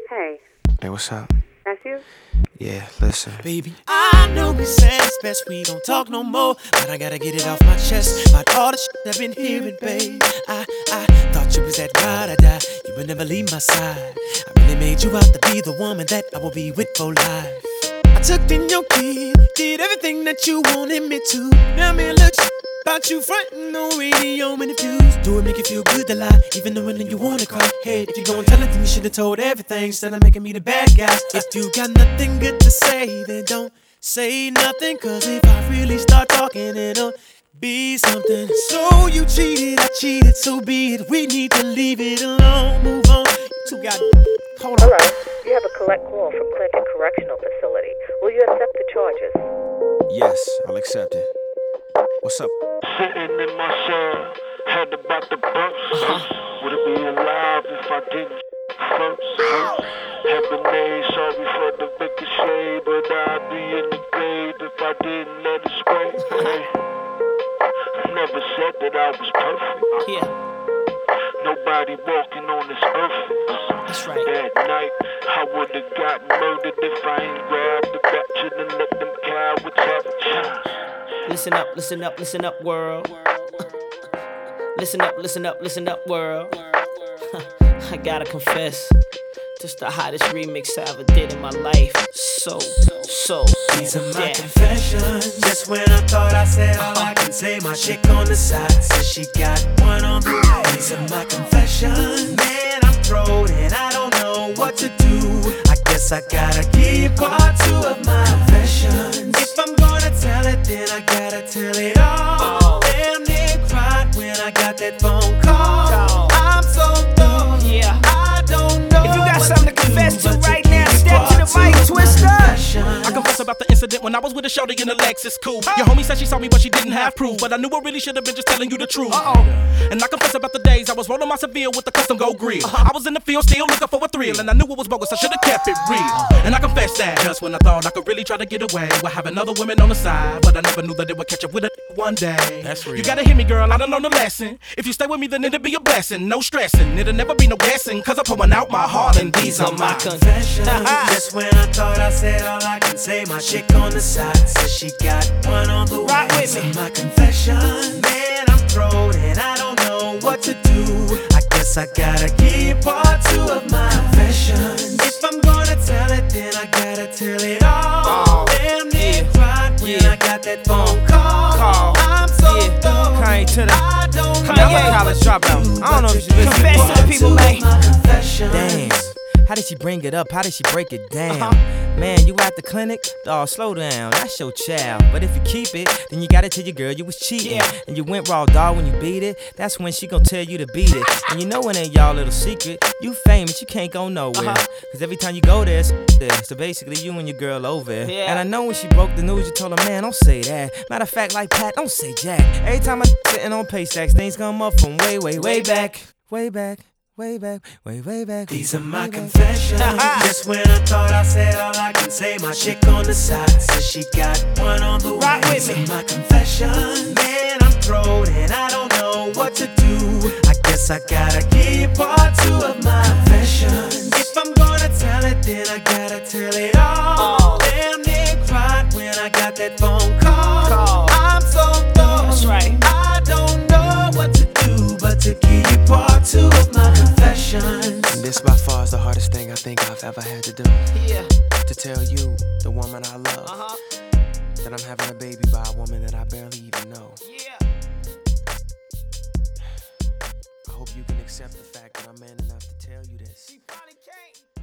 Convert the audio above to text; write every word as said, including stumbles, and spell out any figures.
Hey. Hey, what's up? That's you? Yeah, listen. Baby, I know we said it's best we don't talk no more, but I gotta get it off my chest about all the shit I've been hearing, babe. I, I thought you was that ride or die, you would never leave my side. I really made you out to be the woman that I will be with for life. I took in your kid, did everything that you wanted me to. Now me look about you frontin' on radio and interviews. Do it make you feel good to lie, even though when you wanna cry. Hey, if you gon' tell it, then you should've told everything instead of making me the bad guy. If you got nothing good to say, then don't say nothing. Cause if I really start talking, it'll be something. So you cheated, I cheated, so be it. We need to leave it alone, move on. You two got, hold on. Hello. You have a collect call from Clinton Correctional Facility. Will you accept the charges? Yes, I'll accept it. What's up? Sitting in my cell, head about the bumps. Uh-huh. Would it be alive if I didn't first? Uh-huh. Have been made sorry for the ricochet, but I'd be in the grave if I didn't let it spray. Hey, I never said that I was perfect. Yeah. Nobody walking on this earth. That's right. That night, I would've got murdered if I ain't grabbed the ratchet and let them cowards have a chance. Listen up, listen up, listen up, world. Listen up, listen up, listen up, world. I gotta confess, just the hottest remix I ever did in my life. So, so, These are my yeah. confessions. Just when I thought I said all I can say, my chick on the side says she got one on the way. These are my confessions. Man, I'm thrown and I don't know what to do. I guess I gotta give part two of my confessions. If I'm gonna tell it, then I gotta tell it all. Damn near cried when I got that phone call. I'm so thrown. Yeah. I don't know. If you got what something to do, confess to but right give now, step part to the two mic, of my Twister. confessions. I confess about the incident when I was with a shorty in the Lexus cool. Your homie said she saw me but she didn't have proof, but I knew I really should have been just telling you the truth. Uh-oh. And I confess about the days I was rolling my Seville with the custom gold grill. Uh-huh. I was in the field still looking for a thrill, and I knew it was bogus, I should have kept it real. And I confess that just when I thought I could really try to get away with having other women on the side, but I never knew that it would catch up with a one day. That's real. You gotta hear me, girl, I done learned a lesson. If you stay with me, then it'll be a blessing. No stressing, it'll never be no guessing, cause I'm pouring out my heart and these are my confessions. Just when I thought I said all I can say, my chick on the side says she got one on the way. Rock with me. My confession, man, I'm thrown and I don't know what to do. I guess I gotta give part two of my confessions. If I'm gonna tell it, then I gotta tell it all. Damn near yeah. cried when Yeah. I got that phone call. Call. I'm so Yeah. thrown. Kanye to the- I don't Kanye. know I'm a what college to dropout. do, I don't know but if you to listen. give Confess to the part people, two of man. my confessions. Damn. How did she bring it up? How did she break it down? Uh-huh. Man, you at the clinic? Dawg, slow down. That's your child. But if you keep it, then you gotta tell your girl you was cheating. Yeah. And you went raw, dog, when you beat it. That's when she gon' tell you to beat it. And you know it ain't y'all little secret. You famous, you can't go nowhere. Uh-huh. Cause every time you go there, it's there. So basically, you and your girl over it. Yeah. And I know when she broke the news, you told her, man, don't say that. Matter of fact, like Pat, don't say Jack. Every time I sitting on pay stacks, things come up from way, way, way back. Way back. Way back, way, way back. These are my way back. confessions. Just when I thought I said all I can say, my chick on the side says she got one on the way. Rock with These me. are my confessions. Man, I'm thrown and I don't know what to do. I guess I gotta give part two of my confessions. If I'm gonna tell it, then I gotta tell it all. Damn near cried when I got that phone call. Call. I'm so thrown. That's right. I don't know what to do, but to give you part two of my confessions. And this by far is the hardest thing I think I've ever had to do. Yeah. To tell you, the woman I love, Uh-huh. that I'm having a baby by a woman that I barely even know. Yeah. I hope you can accept the fact that I'm man enough to tell you this. She probably can't.